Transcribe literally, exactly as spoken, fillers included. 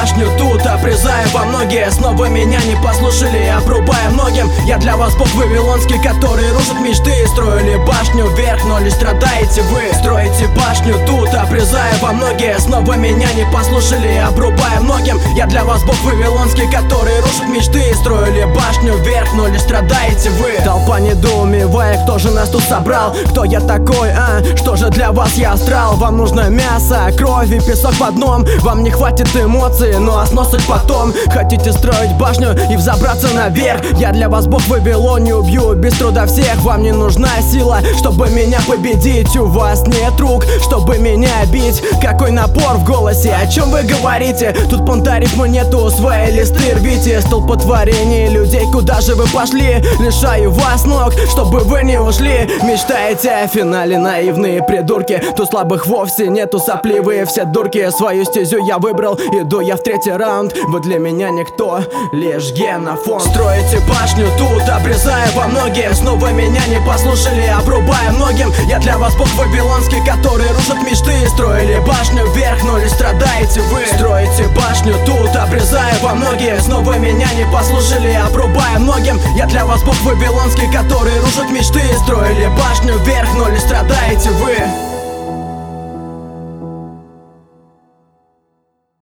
башню тут, обрезая во многие. Снова меня не послушали, обрубая многим. Я для вас бог вавилонский, который рушит мечты. Строили башню вверх, но лишь страдаете вы. Строите башню тут, обрезая во многие. Снова меня не послушали, обрубая многим. Я для вас бог вавилонский, который рушит мечты. Строили башню вверх, но лишь страдаете вы. Толпа недоумевая, кто же нас тут собрал? Кто я такой, а? Что же для вас я астрал? Вам нужно мясо, кровь и песок в одном. Вам не хватит эмоций, ну а сносить потом. Хотите строить башню и взобраться наверх? Я для вас бог в Вавилоне, убью без труда всех. Вам не нужна сила, чтобы меня победить. У вас нет рук, чтобы меня бить. Какой напор в голосе, о чем вы говорите? Тут понтарифма нету, свои листы рвите. Столпотворение людей, куда же вы пошли? Лишаю вас ног, чтобы вы не ушли. Мечтаете о финале, наивные придурки. Тут слабых вовсе нету, сопливые все дурки. Свою стезю я выбрал, иду я в третий раунд. Вы для меня никто, лишь генофонд. Строите башню тут, обрезая во многие. Снова меня не послушали, обрубая многим. Я для вас бог вавилонский, который рушит мечты. Строили башню вверх, но лишь страдаете вы. Строите башню тут, обрезая во многие. Снова меня не послушали, обрубая многим. Я для вас бог вавилонский, который рушит мечты. Строили башню вверх, но лишь страдаете вы.